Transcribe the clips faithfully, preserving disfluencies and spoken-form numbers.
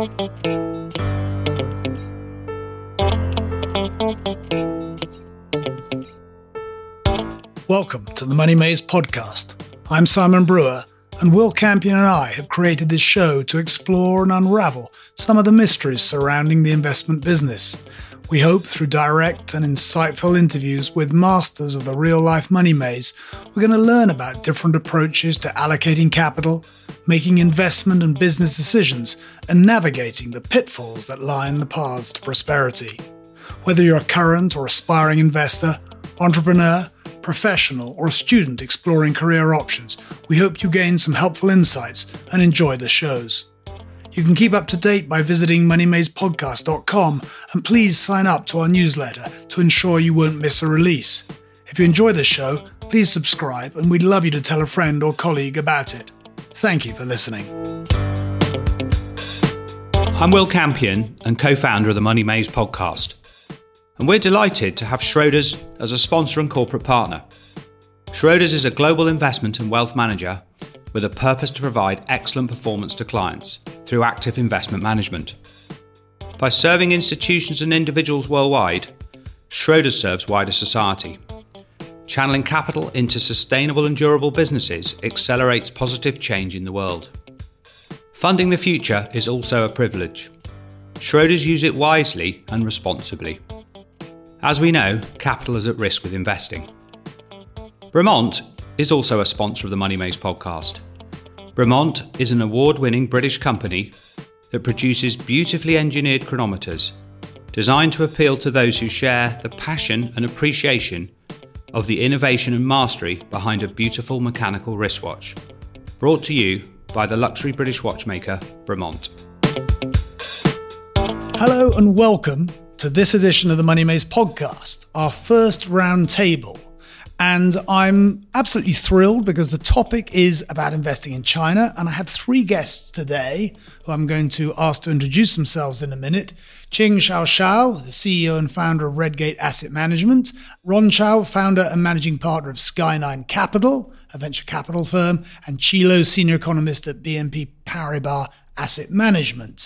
Welcome to the Money Maze podcast. I'm Simon Brewer, and Will Campion and I have created this show to explore and unravel some of the mysteries surrounding the investment business. We hope through direct and insightful interviews with masters of the real-life money maze, we're going to learn about different approaches to allocating capital, making investment and business decisions, and navigating the pitfalls that line the paths to prosperity. Whether you're a current or aspiring investor, entrepreneur, professional, or a student exploring career options, we hope you gain some helpful insights and enjoy the shows. You can keep up to date by visiting money maze podcast dot com, and please sign up to our newsletter to ensure you won't miss a release. If you enjoy the show, please subscribe, and we'd love you to tell a friend or colleague about it. Thank you for listening. I'm Will Campion and co-founder of the Money Maze podcast. And we're delighted to have Schroders as a sponsor and corporate partner. Schroders is a global investment and wealth manager with a purpose to provide excellent performance to clients through active investment management. By serving institutions and individuals worldwide, Schroders serves wider society. Channeling capital into sustainable and durable businesses accelerates positive change in the world. Funding the future is also a privilege. Schroders use it wisely and responsibly. As we know, capital is at risk with investing. Bremont is also a sponsor of the Money Maze podcast. Bremont is an award-winning British company that produces beautifully engineered chronometers designed to appeal to those who share the passion and appreciation of the innovation and mastery behind a beautiful mechanical wristwatch. Brought to you by the luxury British watchmaker Bremont. Hello and welcome to this edition of the Money Maze podcast, our first round table. And I'm absolutely thrilled because the topic is about investing in China. And I have three guests today who I'm going to ask to introduce themselves in a minute. Qing Xiaoxiao, the C E O and founder of Redgate Asset Management. Ron Chow, founder and managing partner of Sky Nine Capital, a venture capital firm. And Qi Lo, senior economist at B N P Paribas Asset Management.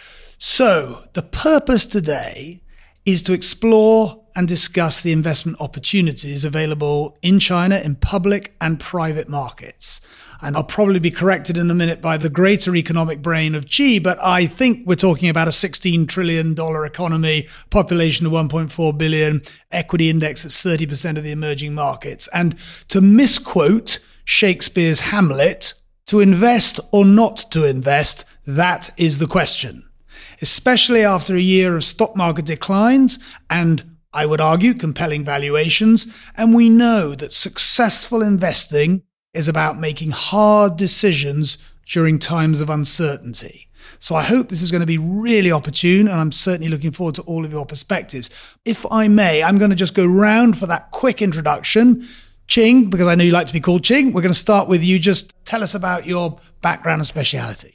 So the purpose today is to explore and discuss the investment opportunities available in China in public and private markets. And I'll probably be corrected in a minute by the greater economic brain of Qi, but I think we're talking about a sixteen trillion dollars economy, population of one point four billion, equity index that's thirty percent of the emerging markets. And to misquote Shakespeare's Hamlet, to invest or not to invest, that is the question. Especially after a year of stock market declines and, I would argue, compelling valuations. And we know that successful investing is about making hard decisions during times of uncertainty. So I hope this is going to be really opportune, and I'm certainly looking forward to all of your perspectives. If I may, I'm going to just go round for that quick introduction. Qing, because I know you like to be called Qing, we're going to start with you. Just tell us about your background and speciality.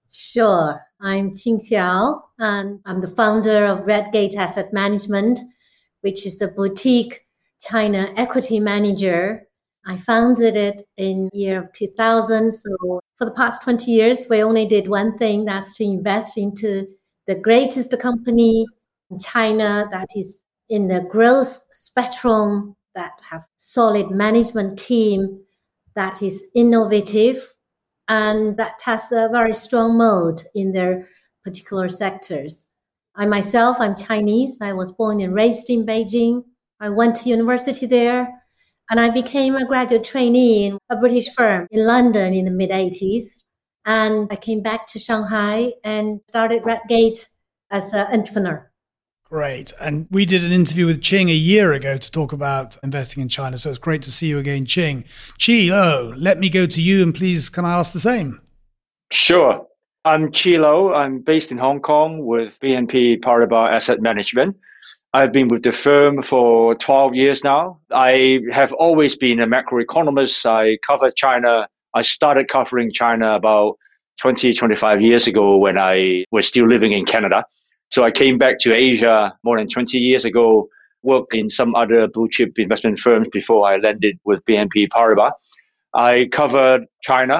Sure. I'm Qing Xiao, and I'm the founder of Redgate Asset Management, which is a boutique China equity manager. I founded it in the year of two thousand. So for the past twenty years, we only did one thing, that's to invest into the greatest company in China that is in the growth spectrum, that have solid management team, that is innovative, and that has a very strong moat in their particular sectors. I myself, I'm Chinese. I was born and raised in Beijing. I went to university there, and I became a graduate trainee in a British firm in London in the mid-eighties. And I came back to Shanghai and started Redgate as an entrepreneur. Great. And we did an interview with Qing a year ago to talk about investing in China. So it's great to see you again, Qing. Qi Lo, let me go to you, and please, can I ask the same? Sure. I'm Qi Lo. I'm based in Hong Kong with B N P Paribas Asset Management. I've been with the firm for twelve years now. I have always been a macroeconomist. I covered China. I started covering China about twenty, twenty-five years ago when I was still living in Canada. So I came back to Asia more than twenty years ago, worked in some other blue chip investment firms before I landed with B N P Paribas. I covered China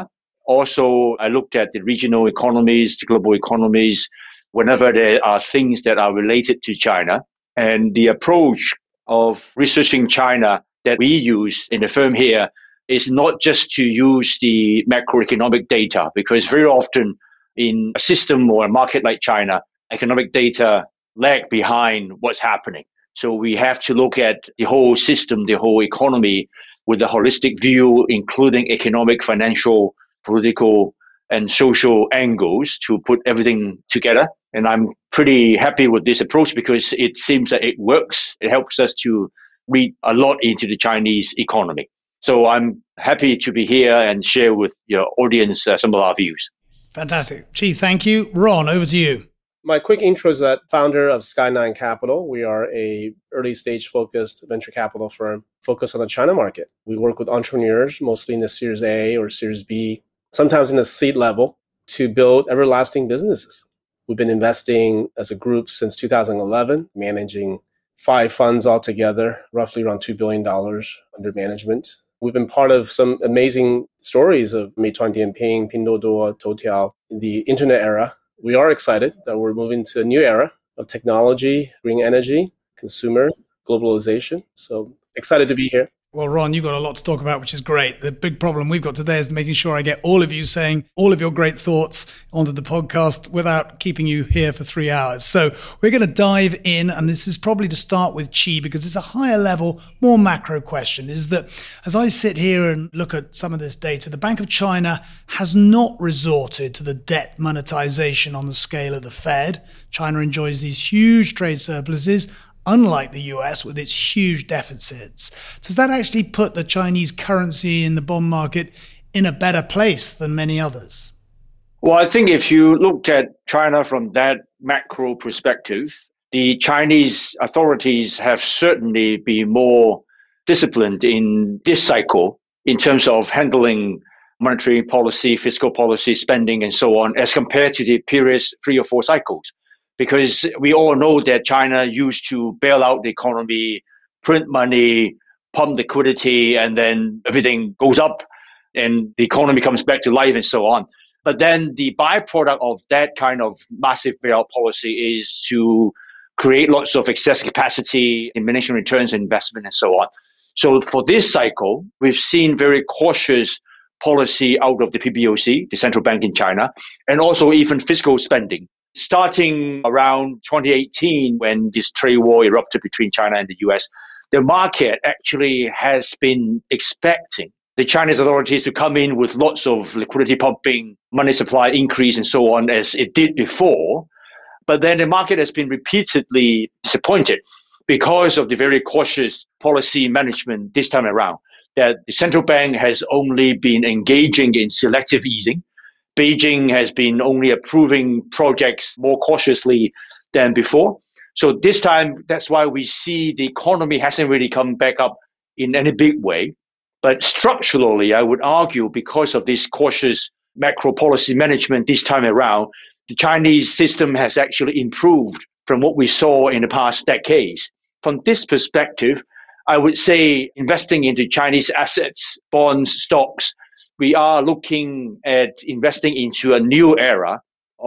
Also, I looked at the regional economies, the global economies, whenever there are things that are related to China. And the approach of researching China that we use in the firm here is not just to use the macroeconomic data, because very often in a system or a market like China, economic data lag behind what's happening. So we have to look at the whole system, the whole economy with a holistic view, including economic, financial, political, and social angles to put everything together. And I'm pretty happy with this approach because it seems that it works. It helps us to read a lot into the Chinese economy. So I'm happy to be here and share with your audience uh, some of our views. Fantastic. Chi, thank you. Ron, over to you. My quick intro is that founder of Sky Nine Capital. We are a early stage focused venture capital firm focused on the China market. We work with entrepreneurs, mostly in the Series A or Series B, sometimes in the seed level, to build everlasting businesses. We've been investing as a group since two thousand eleven, managing five funds altogether, roughly around two billion dollars under management. We've been part of some amazing stories of Meituan Dianping, Pinduoduo, Toutiao in the internet era. We are excited that we're moving to a new era of technology, green energy, consumer, globalization. So excited to be here. Well, Ron, you've got a lot to talk about, which is great. The big problem we've got today is making sure I get all of you saying all of your great thoughts onto the podcast without keeping you here for three hours. So we're going to dive in, and this is probably to start with Chi, because it's a higher level, more macro question, is that as I sit here and look at some of this data, the Bank of China has not resorted to the debt monetization on the scale of the Fed. China enjoys these huge trade surpluses, unlike the U S with its huge deficits. Does that actually put the Chinese currency in the bond market in a better place than many others? Well, I think if you looked at China from that macro perspective, the Chinese authorities have certainly been more disciplined in this cycle in terms of handling monetary policy, fiscal policy, spending, and so on, as compared to the previous three or four cycles. Because we all know that China used to bail out the economy, print money, pump liquidity, and then everything goes up and the economy comes back to life and so on. But then the byproduct of that kind of massive bailout policy is to create lots of excess capacity, diminishing returns on investment, and so on. So for this cycle, we've seen very cautious policy out of the P B O C, the central bank in China, and also even fiscal spending. Starting around twenty eighteen, when this trade war erupted between China and the U S, the market actually has been expecting the Chinese authorities to come in with lots of liquidity pumping, money supply increase, and so on, as it did before. But then the market has been repeatedly disappointed because of the very cautious policy management this time around, that the central bank has only been engaging in selective easing. Beijing has been only approving projects more cautiously than before. So this time, that's why we see the economy hasn't really come back up in any big way. But structurally, I would argue, because of this cautious macro policy management this time around, the Chinese system has actually improved from what we saw in the past decades. From this perspective, I would say investing into Chinese assets, bonds, stocks, we are looking at investing into a new era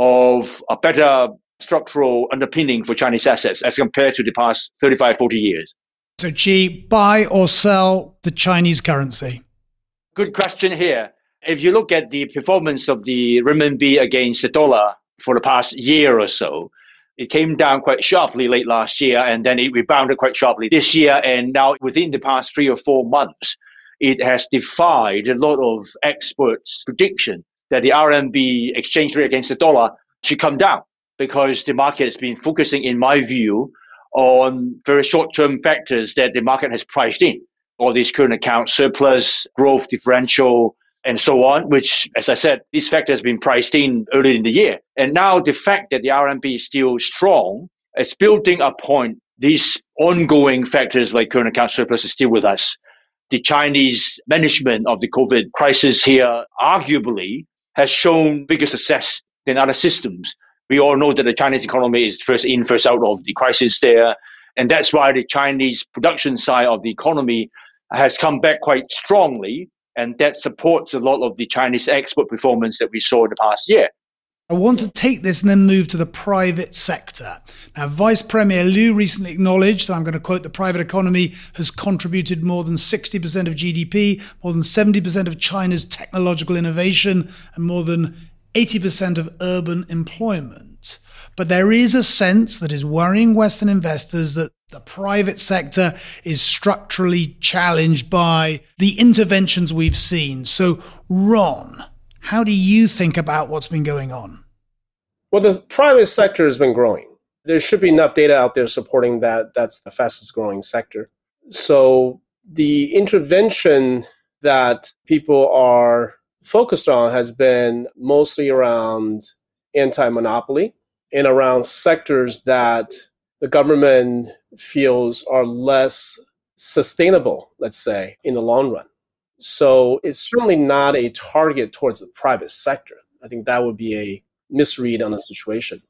of a better structural underpinning for Chinese assets as compared to the past thirty-five, forty years. So, Chi, buy or sell the Chinese currency? Good question here. If you look at the performance of the renminbi against the dollar for the past year or so, it came down quite sharply late last year, and then it rebounded quite sharply this year. And now within the past three or four months, it has defied a lot of experts' prediction that the R M B exchange rate against the dollar should come down, because the market has been focusing, in my view, on very short-term factors that the market has priced in. All these current account surplus, growth differential, and so on, which, as I said, this factor has been priced in earlier in the year. And now the fact that the R M B is still strong is building upon these ongoing factors like current account surplus is still with us. The Chinese management of the COVID crisis here arguably has shown bigger success than other systems. We all know that the Chinese economy is first in, first out of the crisis there. And that's why the Chinese production side of the economy has come back quite strongly. And that supports a lot of the Chinese export performance that we saw in the past year. I want to take this and then move to the private sector. Now, Vice Premier Liu recently acknowledged, and I'm going to quote, the private economy has contributed more than sixty percent of G D P, more than seventy percent of China's technological innovation, and more than eighty percent of urban employment. But there is a sense that is worrying Western investors that the private sector is structurally challenged by the interventions we've seen. So, Ron, how do you think about what's been going on? Well, the private sector has been growing. There should be enough data out there supporting that that's the fastest growing sector. So the intervention that people are focused on has been mostly around anti-monopoly and around sectors that the government feels are less sustainable, let's say, in the long run. So it's certainly not a target towards the private sector. I think that would be a misread on the situation.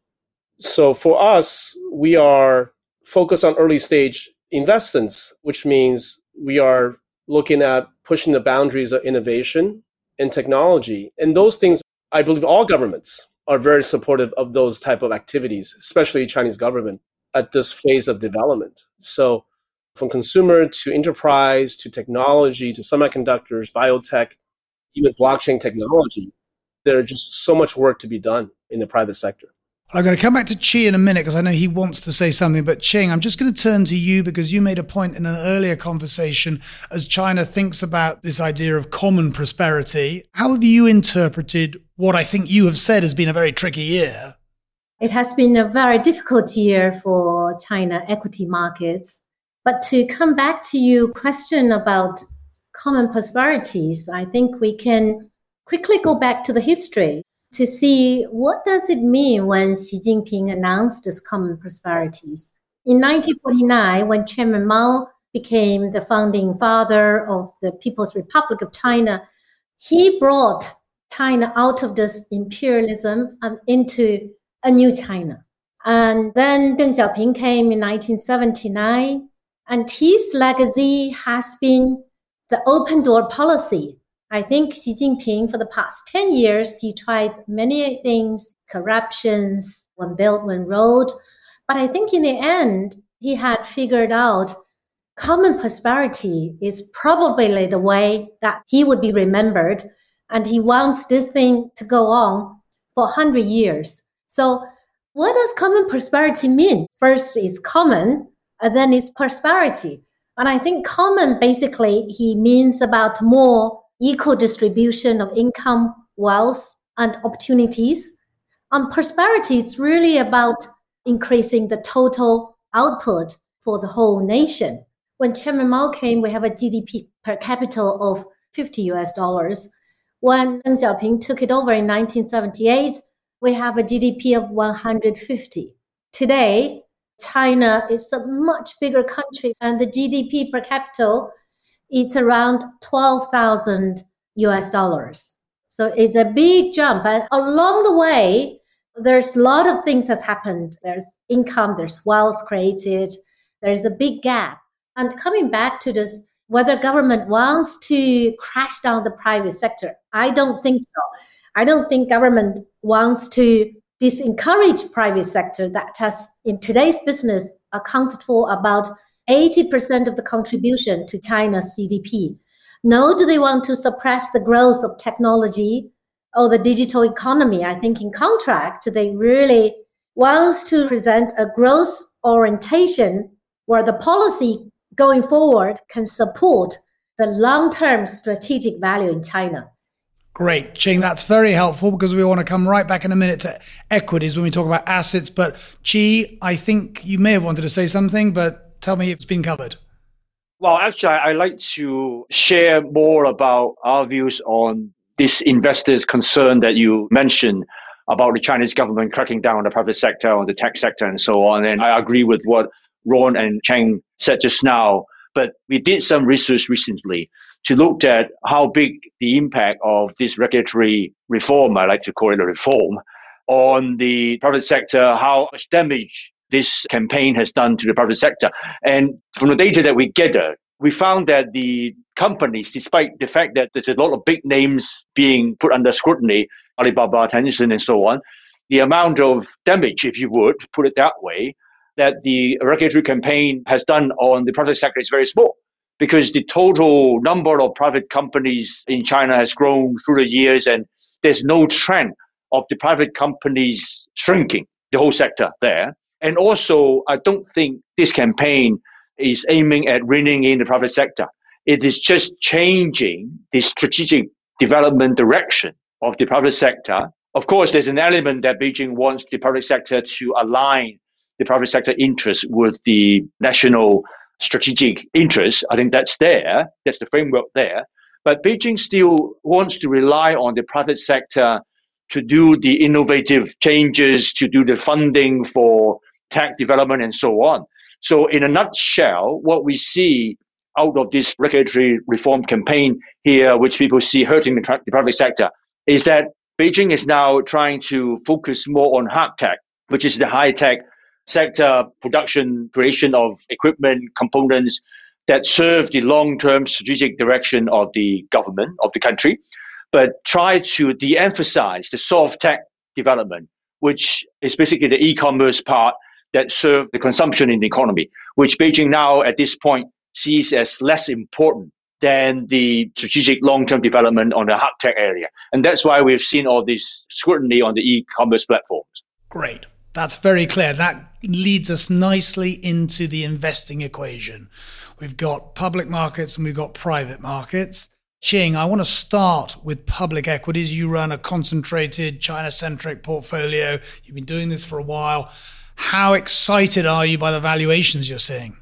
So for us, we are focused on early stage investments, which means we are looking at pushing the boundaries of innovation and technology. And those things, I believe all governments are very supportive of those type of activities, especially Chinese government at this phase of development. So from consumer to enterprise to technology to semiconductors, biotech, even blockchain technology, there's just so much work to be done in the private sector. I'm going to come back to Chi in a minute because I know he wants to say something. But Ching, I'm just going to turn to you because you made a point in an earlier conversation as China thinks about this idea of common prosperity. How have you interpreted what I think you have said has been a very tricky year? It has been a very difficult year for China equity markets. But to come back to your question about common prosperities, I think we can quickly go back to the history to see what does it mean when Xi Jinping announced these common prosperities. In nineteen forty-nine, when Chairman Mao became the founding father of the People's Republic of China, he brought China out of this imperialism and into a new China. And then Deng Xiaoping came in nineteen seventy-nine, and his legacy has been the open door policy. I think Xi Jinping, for the past ten years, he tried many things, corruptions, one belt, one road. But I think in the end, he had figured out common prosperity is probably the way that he would be remembered. And he wants this thing to go on for one hundred years. So what does common prosperity mean? First is common, and then it's prosperity. And I think common, basically, he means about more equal distribution of income, wealth, and opportunities. And prosperity is really about increasing the total output for the whole nation. When Chairman Mao came, we have a G D P per capita of fifty U S dollars. When Deng Xiaoping took it over in nineteen seventy-eight, we have a G D P of one hundred fifty. Today, China is a much bigger country, and the G D P per capita it's around twelve thousand U S dollars. So it's a big jump. And along the way, there's a lot of things that's happened. There's income, there's wealth created, there's a big gap. And coming back to this, whether government wants to crash down the private sector, I don't think so. I don't think government wants to disencourage private sector that has, in today's business, accounted for about eighty percent of the contribution to China's G D P. Nor do they want to suppress the growth of technology or the digital economy. I think in contract, they really want to present a growth orientation where the policy going forward can support the long-term strategic value in China. Great, Ching, that's very helpful because we want to come right back in a minute to equities when we talk about assets. But Chi, I think you may have wanted to say something, but tell me if it's been covered. Well, actually, I'd like to share more about our views on this investors' concern that you mentioned about the Chinese government cracking down on the private sector, on the tech sector, and so on. And I agree with what Ron and Cheng said just now. But we did some research recently to look at how big the impact of this regulatory reform, I like to call it a reform, on the private sector, how much damage this campaign has done to the private sector. And from the data that we gathered, we found that the companies, despite the fact that there's a lot of big names being put under scrutiny, Alibaba, Tencent, and so on, the amount of damage, if you would put it that way, that the regulatory campaign has done on the private sector is very small, because the total number of private companies in China has grown through the years, and there's no trend of the private companies shrinking, the whole sector there. And also, I don't think this campaign is aiming at reining in the private sector. It is just changing the strategic development direction of the private sector. Of course, there's an element that Beijing wants the private sector to align the private sector interests with the national strategic interests. I think that's there. That's the framework there. But Beijing still wants to rely on the private sector to do the innovative changes, to do the funding for tech development and so on. So in a nutshell, what we see out of this regulatory reform campaign here, which people see hurting the, tra- the private sector, is that Beijing is now trying to focus more on hard tech, which is the high-tech sector production, creation of equipment, components that serve the long-term strategic direction of the government, of the country, but try to de-emphasize the soft tech development, which is basically the e-commerce part that serve the consumption in the economy, which Beijing now at this point sees as less important than the strategic long-term development on the hard tech area. And that's why we've seen all this scrutiny on the e-commerce platforms. Great. That's very clear. That leads us nicely into the investing equation. We've got public markets and we've got private markets. Ching, I want to start with public equities. You run a concentrated China-centric portfolio. You've been doing this for a while. How excited are you by the valuations you're seeing?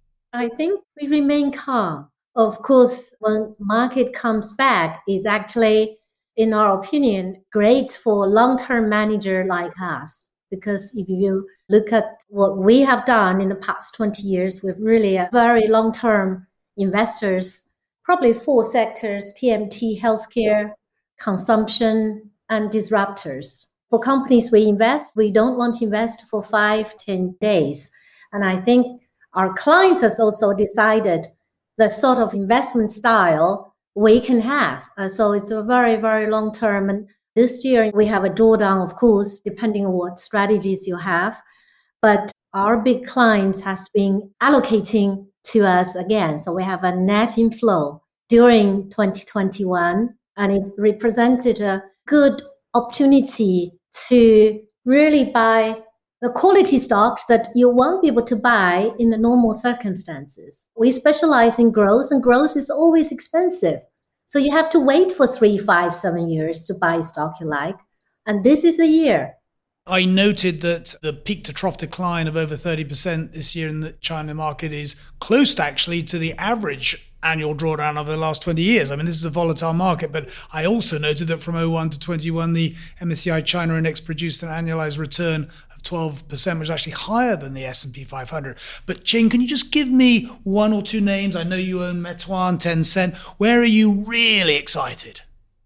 I think we remain calm. Of course, when market comes back, is actually, in our opinion, great for a long-term manager like us. Because if you look at what we have done in the past twenty years, with really a very long-term investors, probably four sectors: T M T, healthcare, consumption, and disruptors. For companies we invest, we don't want to invest for five, ten days. And I think our clients has also decided the sort of investment style we can have. Uh, so it's a very, very long term. And this year we have a drawdown, of course, depending on what strategies you have. But our big clients has been allocating to us again. So we have a net inflow during twenty twenty-one, and it represented a good opportunity to really buy the quality stocks that you won't be able to buy in the normal circumstances. We specialize in growth, and growth is always expensive. So you have to wait for three, five, seven years to buy a stock you like. And this is a year. I noted that the peak to trough decline of over thirty percent this year in the China market is close to actually to the average annual drawdown over the last twenty years. I mean, this is a volatile market, but I also noted that from oh one to twenty-one, the M S C I China Index produced an annualized return of twelve percent, which is actually higher than the S and P five hundred. But Ching, can you just give me one or two names? I know you own Meituan, Tencent. Where are you really excited?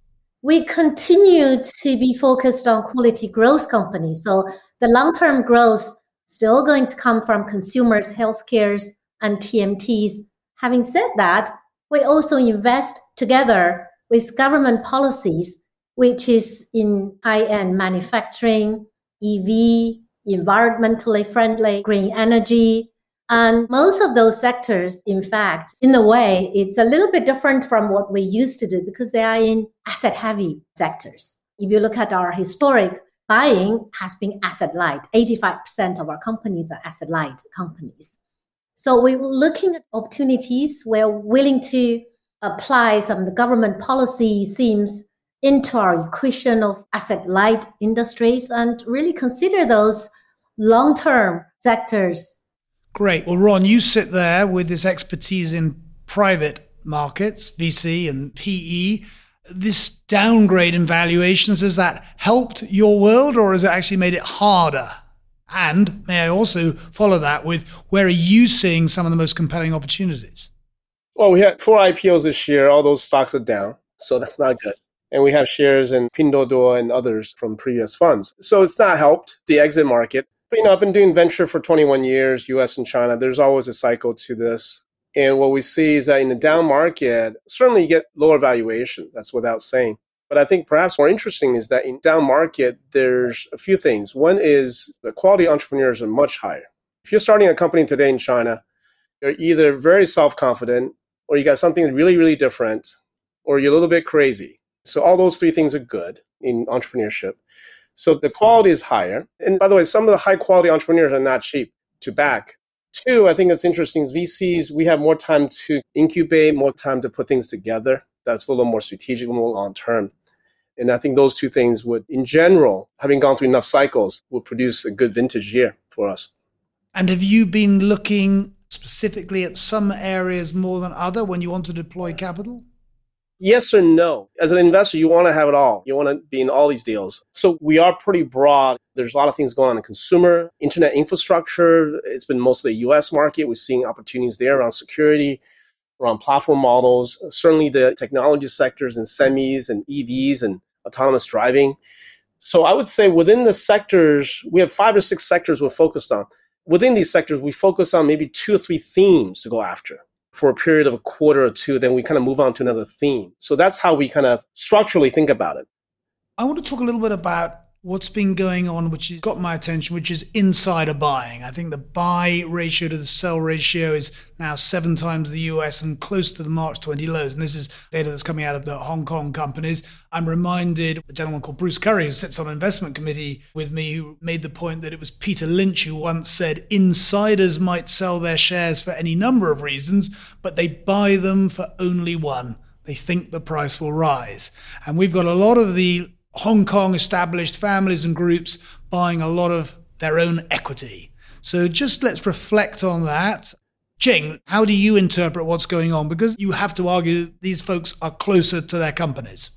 We continue to be focused on quality growth companies. So the long-term growth still going to come from consumers, healthcares, and T M Ts. Having said that, we also invest together with government policies, which is in high-end manufacturing, E V, environmentally friendly, green energy. And most of those sectors, in fact, in a way, it's a little bit different from what we used to do because they are in asset-heavy sectors. If you look at our historic buying has been asset-light. eighty-five percent of our companies are asset-light companies. So we're looking at opportunities. We're willing to apply some of the government policy themes into our equation of asset-light industries and really consider those long-term sectors. Great. Well, Ron, you sit there with this expertise in private markets, V C and P E. This downgrade in valuations, has that helped your world or has it actually made it harder? And may I also follow that with where are you seeing some of the most compelling opportunities? Well, we had four I P Os this year. All those stocks are down, so that's not good. And we have shares in Pinduoduo and others from previous funds. So it's not helped the exit market. But, you know, I've been doing venture for twenty-one years, U S and China. There's always a cycle to this. And what we see is that in the down market, certainly you get lower valuation. That's without saying. But I think perhaps more interesting is that in down market, there's a few things. One is the quality entrepreneurs are much higher. If you're starting a company today in China, you're either very self-confident, or you got something really, really different, or you're a little bit crazy. So all those three things are good in entrepreneurship. So the quality is higher. And by the way, some of the high quality entrepreneurs are not cheap to back. Two, I think that's interesting is V Cs, we have more time to incubate, more time to put things together. That's a little more strategic, more long term. And I think those two things would, in general, having gone through enough cycles, would produce a good vintage year for us. And have you been looking specifically at some areas more than other when you want to deploy capital? Yes or no. As an investor, you want to have it all. You want to be in all these deals. So we are pretty broad. There's a lot of things going on in consumer, internet infrastructure. It's been mostly a U S market. We're seeing opportunities there around security, around platform models, certainly the technology sectors and semis and E Vs and autonomous driving. So I would say within the sectors, we have five or six sectors we're focused on. Within these sectors, we focus on maybe two or three themes to go after for a period of a quarter or two, then we kind of move on to another theme. So that's how we kind of structurally think about it. I want to talk a little bit about what's been going on, which has got my attention, which is insider buying. I think the buy ratio to the sell ratio is now seven times the U S and close to the March twenty lows. And this is data that's coming out of the Hong Kong companies. I'm reminded a gentleman called Bruce Curry, who sits on an investment committee with me, who made the point that it was Peter Lynch who once said insiders might sell their shares for any number of reasons, but they buy them for only one. They think the price will rise. And we've got a lot of the Hong Kong established families and groups buying a lot of their own equity. So just let's reflect on that. Jing, how do you interpret what's going on? Because you have to argue these folks are closer to their companies.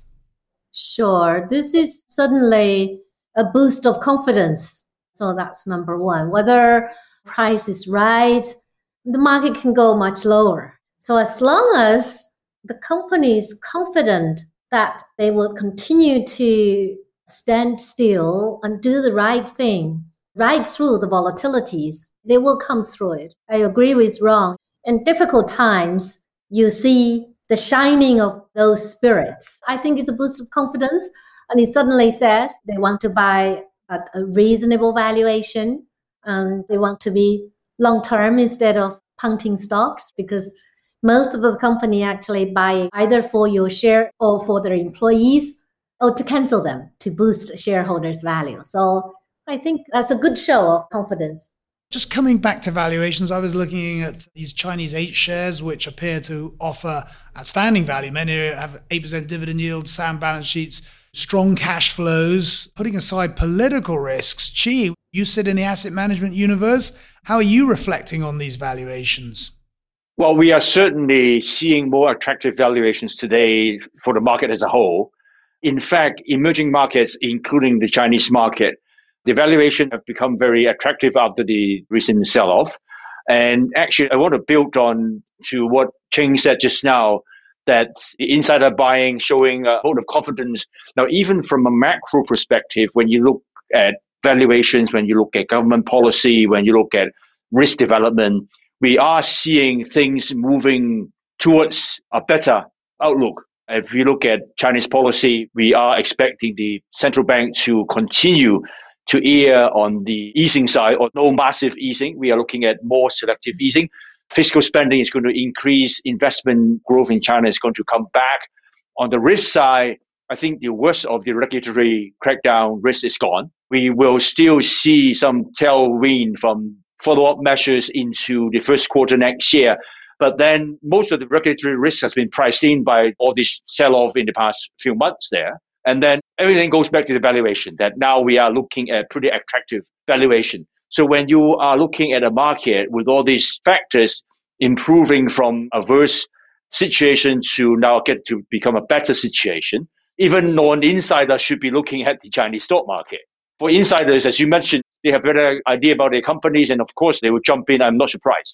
Sure. This is certainly a boost of confidence. So that's number one. Whether price is right, the market can go much lower. So as long as the company is confident that they will continue to stand still and do the right thing, right through the volatilities, they will come through it. I agree with Ron. In difficult times, you see the shining of those spirits. I think it's a boost of confidence. And it suddenly says they want to buy at a reasonable valuation and they want to be long-term instead of punting stocks, because most of the company actually buy either for your share or for their employees or to cancel them to boost shareholders' value. So I think that's a good show of confidence. Just coming back to valuations, I was looking at these Chinese H shares, which appear to offer outstanding value. Many have eight percent dividend yield, sound balance sheets, strong cash flows. Putting aside political risks, Chi, you sit in the asset management universe. How are you reflecting on these valuations? Well, we are certainly seeing more attractive valuations today for the market as a whole. In fact, emerging markets, including the Chinese market, the valuation have become very attractive after the recent sell-off. And actually, I want to build on to what Ching said just now, that the insider buying showing a vote of confidence. Now, even from a macro perspective, when you look at valuations, when you look at government policy, when you look at risk development, we are seeing things moving towards a better outlook. If you look at Chinese policy, we are expecting the central bank to continue to err on the easing side, or no massive easing. We are looking at more selective easing. Fiscal spending is going to increase. Investment growth in China is going to come back. On the risk side, I think the worst of the regulatory crackdown risk is gone. We will still see some tailwind from follow-up measures into the first quarter next year. But then most of the regulatory risk has been priced in by all this sell-off in the past few months there. And then everything goes back to the valuation, that now we are looking at pretty attractive valuation. So when you are looking at a market with all these factors improving from a worse situation to now get to become a better situation, even non-insiders should be looking at the Chinese stock market. For insiders, as you mentioned, they have a better idea about their companies, and of course, they will jump in. I'm not surprised.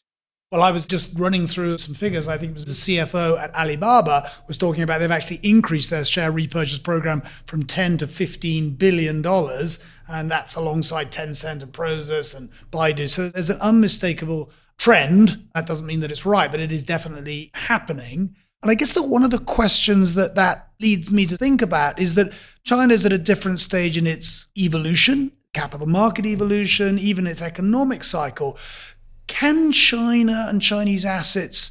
Well, I was just running through some figures. I think it was the C F O at Alibaba was talking about they've actually increased their share repurchase program from ten to fifteen billion dollars. And that's alongside Tencent and Prosus and Baidu. So there's an unmistakable trend. That doesn't mean that it's right, but it is definitely happening. And I guess that one of the questions that that leads me to think about is that China's at a different stage in its evolution, capital market evolution, even its economic cycle. Can China and Chinese assets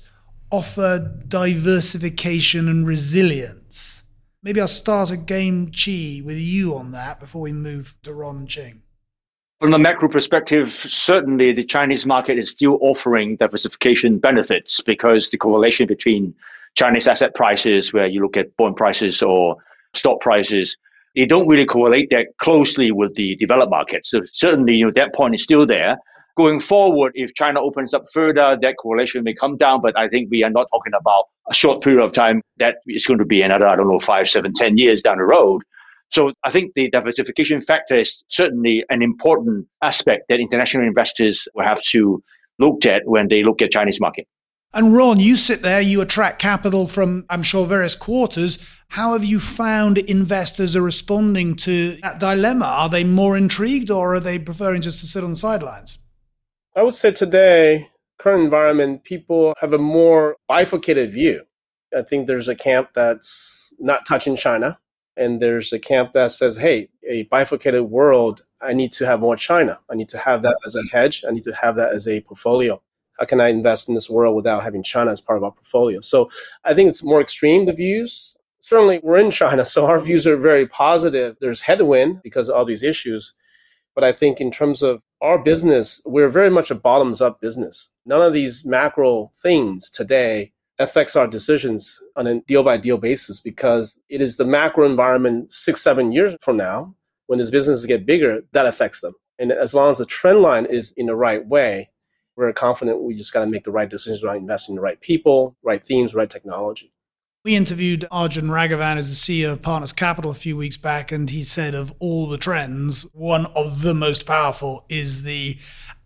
offer diversification and resilience? Maybe I'll start again, Qi, with you on that before we move to Ron and Ching. From a macro perspective, certainly the Chinese market is still offering diversification benefits because the correlation between Chinese asset prices, where you look at bond prices or stock prices, they don't really correlate that closely with the developed markets. So certainly, you know, that point is still there. Going forward, if China opens up further, that correlation may come down, but I think we are not talking about a short period of time. That is going to be another, I don't know, five, seven, ten years down the road. So I think the diversification factor is certainly an important aspect that international investors will have to look at when they look at Chinese market. And Ron, you sit there, you attract capital from, I'm sure, various quarters. How have you found investors are responding to that dilemma? Are they more intrigued or are they preferring just to sit on the sidelines? I would say today, current environment, people have a more bifurcated view. I think there's a camp that's not touching China, and there's a camp that says, hey, a bifurcated world, I need to have more China. I need to have that as a hedge. I need to have that as a portfolio. How can I invest in this world without having China as part of our portfolio? So I think it's more extreme, the views. Certainly, we're in China, so our views are very positive. There's headwind because of all these issues. But I think in terms of our business, we're very much a bottoms-up business. None of these macro things today affects our decisions on a deal-by-deal basis because it is the macro environment six, seven years from now, when these businesses get bigger, that affects them. And as long as the trend line is in the right way, we're confident we just got to make the right decisions, right, invest in the right people, right themes, right technology. We interviewed Arjun Raghavan as the C E O of Partners Capital a few weeks back, and he said of all the trends, one of the most powerful is the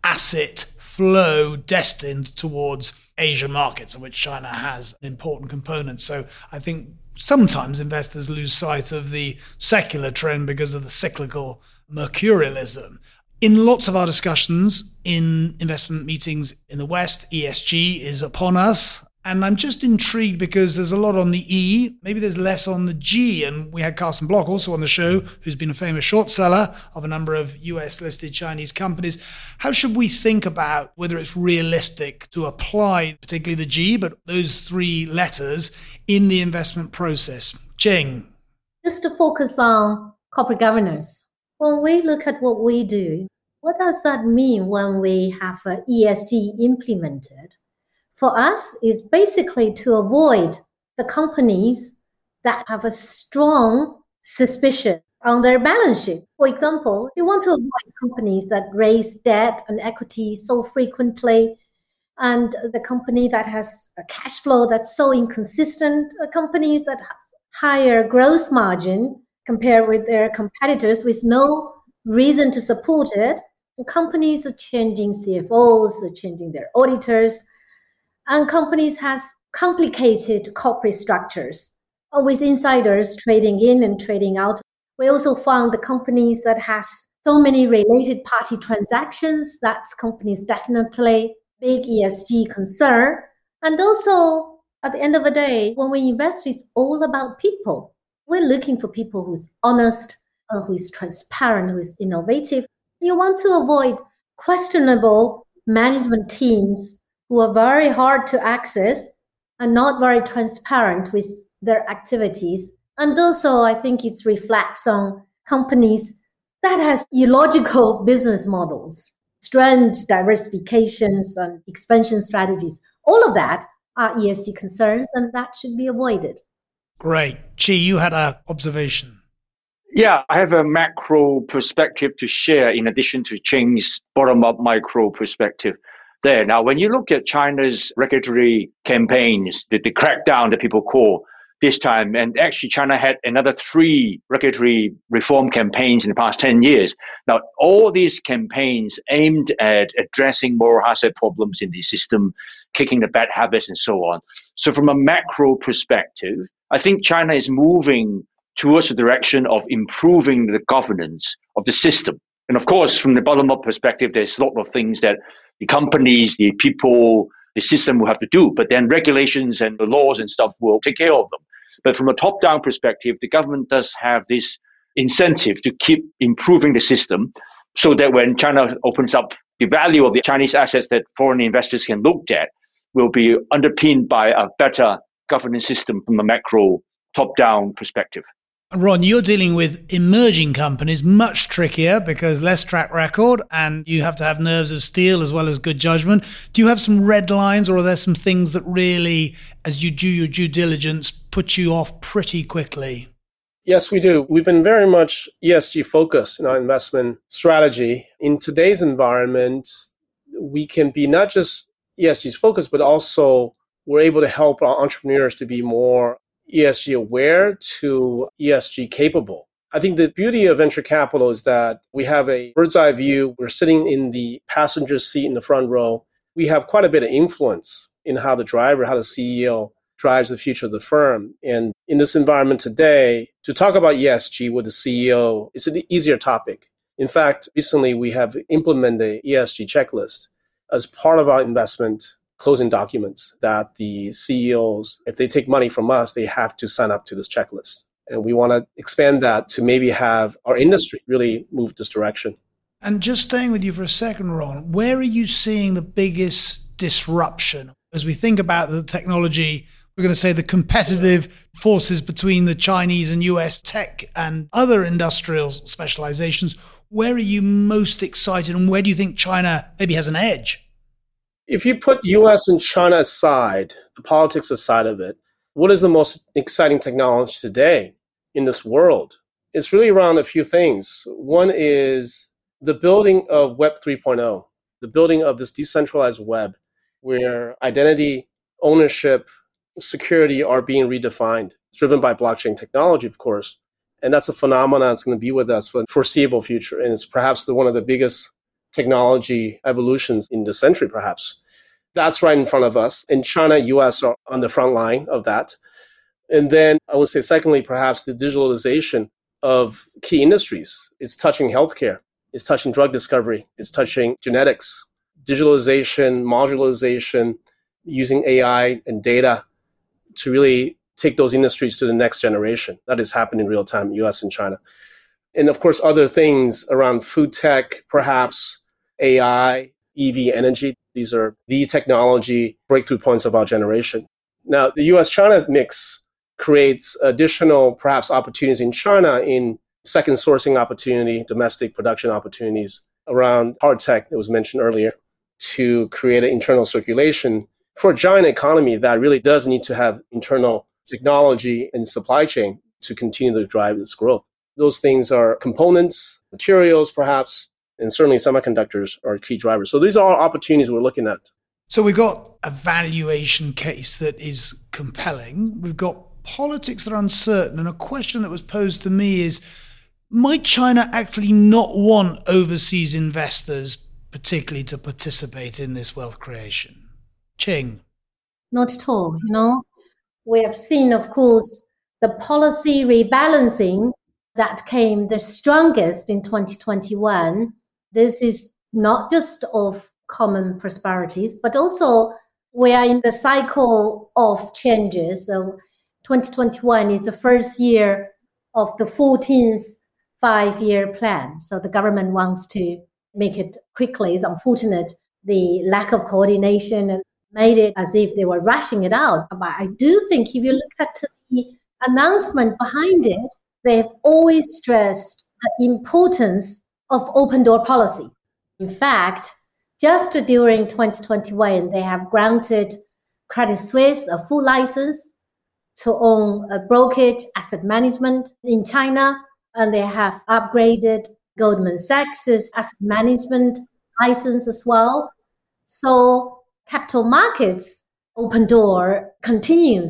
asset flow destined towards Asian markets, in which China has an important component. So I think sometimes investors lose sight of the secular trend because of the cyclical mercurialism. In lots of our discussions in investment meetings in the West, E S G is upon us. And I'm just intrigued because there's a lot on the E, maybe there's less on the G. And we had Carsten Block also on the show, who's been a famous short seller of a number of U S-listed Chinese companies. How should we think about whether it's realistic to apply particularly the G, but those three letters in the investment process? Ching. Just to focus on corporate governance. When we look at what we do, what does that mean when we have uh, E S G implemented? For us, is basically to avoid the companies that have a strong suspicion on their balance sheet. For example, you want to avoid companies that raise debt and equity so frequently, and the company that has a cash flow that's so inconsistent, companies that has higher gross margin compared with their competitors with no reason to support it. And companies are changing C F Os, they're changing their auditors, and companies has complicated corporate structures with insiders trading in and trading out. We also found the companies that has so many related party transactions, that's companies definitely big E S G concern. And also, at the end of the day, when we invest, it's all about people. We're looking for people who's honest, uh, who is transparent, who is innovative. You want to avoid questionable management teams who are very hard to access and not very transparent with their activities. And also, I think it reflects on companies that has illogical business models, strange diversifications and expansion strategies. All of that are E S G concerns, and that should be avoided. Great. Qi, you had an observation. Yeah, I have a macro perspective to share in addition to Ching's bottom-up micro perspective there. Now, when you look at China's regulatory campaigns, the, the crackdown that people call, this time. And actually, China had another three regulatory reform campaigns in the past ten years. Now, all these campaigns aimed at addressing moral hazard problems in the system, kicking the bad habits and so on. So from a macro perspective, I think China is moving towards the direction of improving the governance of the system. And of course, from the bottom-up perspective, there's a lot of things that the companies, the people, the system will have to do. But then regulations and the laws and stuff will take care of them. But from a top-down perspective, the government does have this incentive to keep improving the system so that when China opens up, the value of the Chinese assets that foreign investors can look at will be underpinned by a better governance system from a macro top-down perspective. Ron, you're dealing with emerging companies, much trickier because less track record and you have to have nerves of steel as well as good judgment. Do you have some red lines, or are there some things that really, as you do your due diligence, put you off pretty quickly? Yes, we do. We've been very much E S G focused in our investment strategy. In today's environment, we can be not just E S G focused, but also we're able to help our entrepreneurs to be more E S G aware to E S G capable. I think the beauty of venture capital is that we have a bird's eye view. We're sitting in the passenger seat in the front row. We have quite a bit of influence in how the driver, how the C E O drives the future of the firm. And in this environment today, to talk about E S G with the C E O is an easier topic. In fact, recently we have implemented an E S G checklist as part of our investment closing documents that the C E Os, if they take money from us, they have to sign up to this checklist. And we want to expand that to maybe have our industry really move this direction. And just staying with you for a second, Ron, where are you seeing the biggest disruption? As we think about the technology, we're going to say the competitive forces between the Chinese and U S tech and other industrial specializations, where are you most excited and where do you think China maybe has an edge? If you put U S and China aside, the politics aside of it, what is the most exciting technology today in this world? It's really around a few things. One is the building of Web three point oh, the building of this decentralized web where identity, ownership, security are being redefined. It's driven by blockchain technology, of course. And that's a phenomenon that's going to be with us for the foreseeable future. And it's perhaps the, one of the biggest technology evolutions in the century, perhaps. That's right in front of us. And China, U S are on the front line of that. And then I would say, secondly, perhaps the digitalization of key industries. It's touching healthcare. It's touching drug discovery. It's touching genetics. Digitalization, modularization, using A I and data to really take those industries to the next generation. That is happening in real time, U S and China. And of course, other things around food tech, perhaps A I, E V energy. These are the technology breakthrough points of our generation. Now, the U S China mix creates additional, perhaps, opportunities in China in second sourcing opportunity, domestic production opportunities around hard tech that was mentioned earlier to create an internal circulation for a giant economy that really does need to have internal technology and supply chain to continue to drive its growth. Those things are components, materials, perhaps, and certainly semiconductors are key drivers. So these are all opportunities we're looking at. So we've got a valuation case that is compelling. We've got politics that are uncertain. And a question that was posed to me is, might China actually not want overseas investors, particularly to participate in this wealth creation? Qing? Not at all. You know, we have seen, of course, the policy rebalancing that came the strongest in twenty twenty-one. This is not just of common prosperities, but also we are in the cycle of changes. So twenty twenty-one is the first year of the fourteenth five-year plan. So the government wants to make it quickly. It's unfortunate the lack of coordination and made it as if they were rushing it out. But I do think if you look at the announcement behind it, they have always stressed the importance of open door policy. In fact, just during twenty twenty-one, they have granted Credit Suisse a full license to own a brokerage asset management in China, and they have upgraded Goldman Sachs' asset management license as well. So capital markets open door continues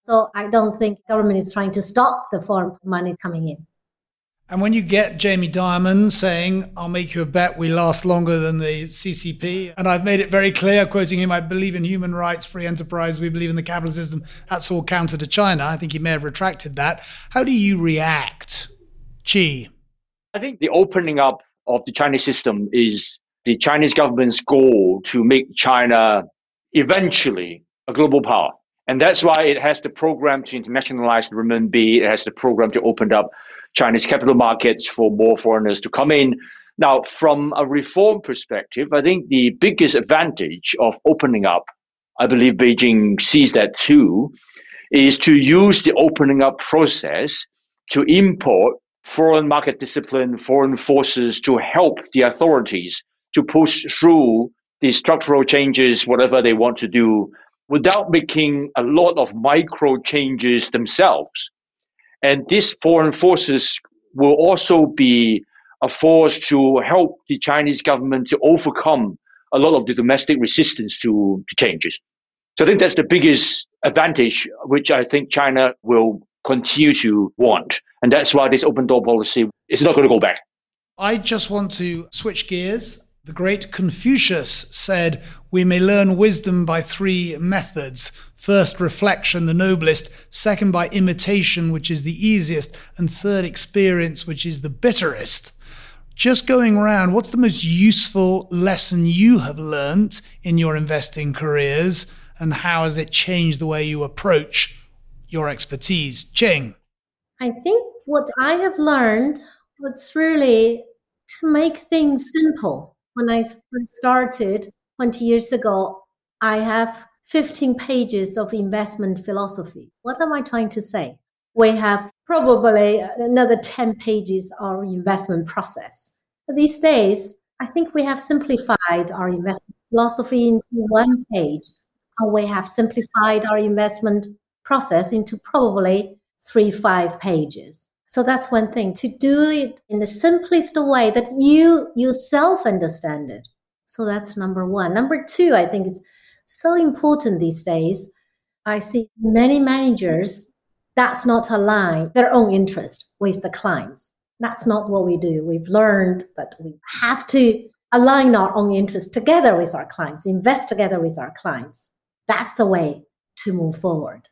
So I don't think government is trying to stop the foreign money coming in. And when you get Jamie Dimon saying, I'll make you a bet we last longer than the C C P, and I've made it very clear, quoting him, I believe in human rights, free enterprise, we believe in the capital system, that's all counter to China. I think he may have retracted that. How do you react, Chi? I think the opening up of the Chinese system is the Chinese government's goal to make China eventually a global power. And that's why it has the program to internationalize the renminbi. It has the program to open up Chinese capital markets for more foreigners to come in. Now, from a reform perspective, I think the biggest advantage of opening up, I believe Beijing sees that too, is to use the opening up process to import foreign market discipline, foreign forces to help the authorities to push through the structural changes, whatever they want to do, without making a lot of micro changes themselves. And these foreign forces will also be a force to help the Chinese government to overcome a lot of the domestic resistance to, to changes. So I think that's the biggest advantage, which I think China will continue to want. And that's why this open door policy is not going to go back. I just want to switch gears. The great Confucius said, we may learn wisdom by three methods. First, reflection, the noblest. Second, by imitation, which is the easiest. And third, experience, which is the bitterest. Just going around, what's the most useful lesson you have learned in your investing careers? And how has it changed the way you approach your expertise? Ching. I think what I have learned was really to make things simple. When I first started twenty years ago, I have fifteen pages of investment philosophy. What am I trying to say? We have probably another ten pages of investment process. But these days, I think we have simplified our investment philosophy into one page, and we have simplified our investment process into probably three, five pages. So that's one thing, to do it in the simplest way that you yourself understand it. So that's number one. Number two, I think it's so important these days. I see many managers that's not align their own interest with the clients. That's not what we do. We've learned that we have to align our own interests together with our clients, invest together with our clients. That's the way to move forward.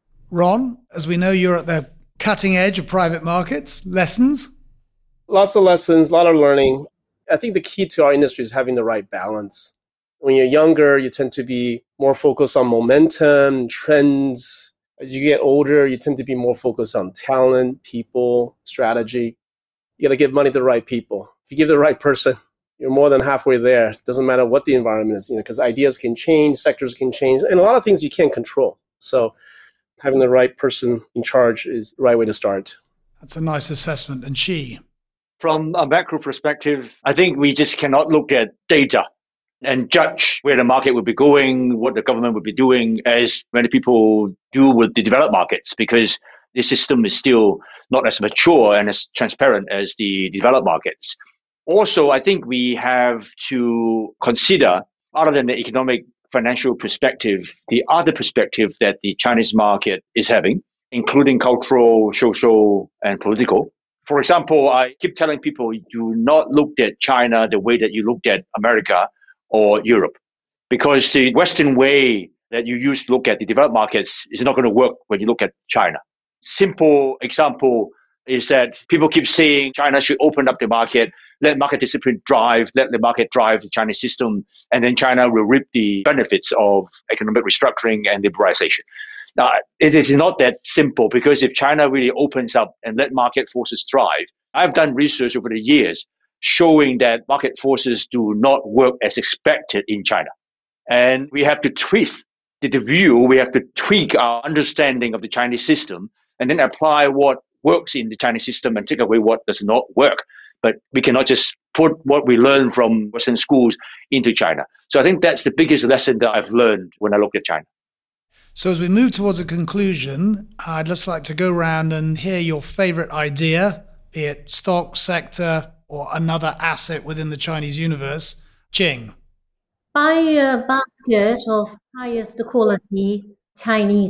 Ron, as we know, you're at the cutting edge of private markets. Lessons? Lots of lessons, a lot of learning. I think the key to our industry is having the right balance. When you're younger, you tend to be more focused on momentum, trends. As you get older, you tend to be more focused on talent, people, strategy. You got to give money to the right people. If you give the right person, you're more than halfway there. It doesn't matter what the environment is, you know, because ideas can change, sectors can change, and a lot of things you can't control. So having the right person in charge is the right way to start. That's a nice assessment. And Chi? From a macro perspective, I think we just cannot look at data and judge where the market will be going, what the government will be doing, as many people do with the developed markets, because the system is still not as mature and as transparent as the developed markets. Also, I think we have to consider, other than the economic financial perspective, the other perspective that the Chinese market is having, including cultural, social, and political. For example, I keep telling people, do not look at China the way that you looked at America or Europe, because the Western way that you used to look at the developed markets is not going to work when you look at China. Simple example is that people keep saying China should open up the market, let market discipline drive, let the market drive the Chinese system, and then China will reap the benefits of economic restructuring and liberalization. Now, it is not that simple, because if China really opens up and let market forces drive, I've done research over the years showing that market forces do not work as expected in China. And we have to tweak the view, we have to tweak our understanding of the Chinese system, and then apply what works in the Chinese system and take away what does not work. But we cannot just put what we learn from Western schools into China. So I think that's the biggest lesson that I've learned when I look at China. So as we move towards a conclusion, I'd just like to go around and hear your favorite idea, be it stock, sector, or another asset within the Chinese universe. Ching. Buy a basket of highest quality Chinese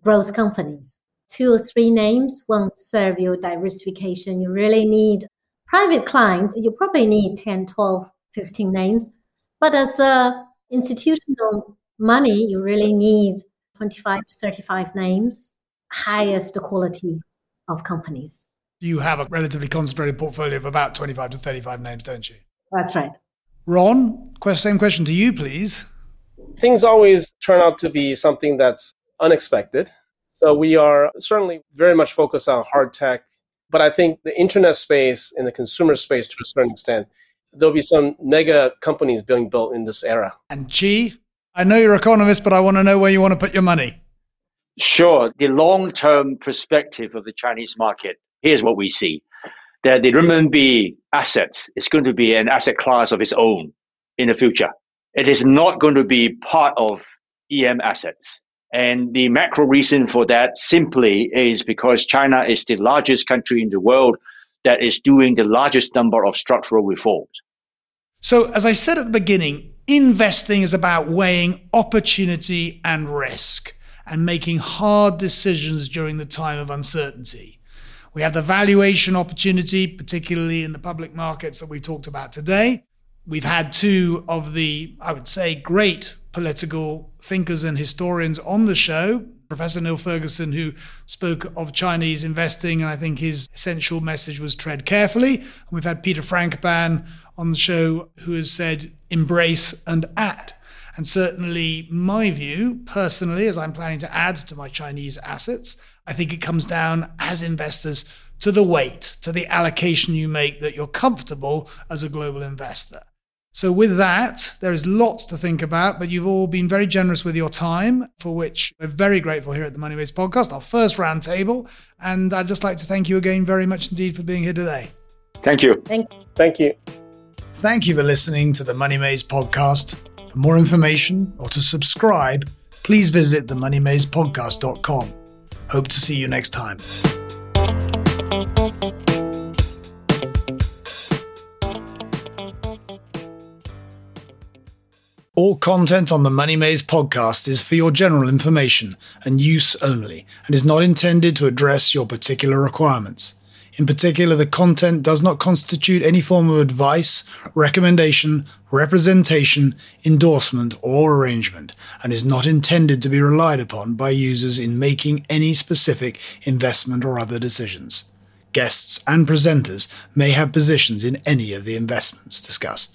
growth companies. Two or three names won't serve your diversification. You really need private clients. You probably need ten, twelve, fifteen names. But as a institutional money, you really need twenty-five to thirty-five names, highest quality of companies. You have a relatively concentrated portfolio of about twenty-five to thirty-five names, don't you? That's right. Ron, same question to you, please. Things always turn out to be something that's unexpected. So we are certainly very much focused on hard tech, but I think the internet space and the consumer space to a certain extent, there'll be some mega companies being built in this era. And Chi, I know you're an economist, but I want to know where you want to put your money. Sure. The long-term perspective of the Chinese market, here's what we see. That the renminbi asset is going to be an asset class of its own in the future. It is not going to be part of E M assets. And the macro reason for that simply is because China is the largest country in the world that is doing the largest number of structural reforms. So, as I said at the beginning, investing is about weighing opportunity and risk and making hard decisions during the time of uncertainty. We have the valuation opportunity, particularly in the public markets that we talked about today. We've had two of the, I would say, great political thinkers and historians on the show. Professor Neil Ferguson, who spoke of Chinese investing, and I think his essential message was tread carefully. And we've had Peter Frankopan on the show, who has said embrace and add. And certainly my view, personally, as I'm planning to add to my Chinese assets, I think it comes down as investors to the weight, to the allocation you make that you're comfortable as a global investor. So with that, there is lots to think about, but you've all been very generous with your time, for which we're very grateful here at the Money Maze Podcast, our first roundtable. And I'd just like to thank you again very much indeed for being here today. Thank you. Thank you. Thank you. Thank you for listening to the Money Maze Podcast. For more information or to subscribe, please visit the money maze podcast dot com. Hope to see you next time. All content on the Money Maze podcast is for your general information and use only, and is not intended to address your particular requirements. In particular, the content does not constitute any form of advice, recommendation, representation, endorsement, or arrangement, and is not intended to be relied upon by users in making any specific investment or other decisions. Guests and presenters may have positions in any of the investments discussed.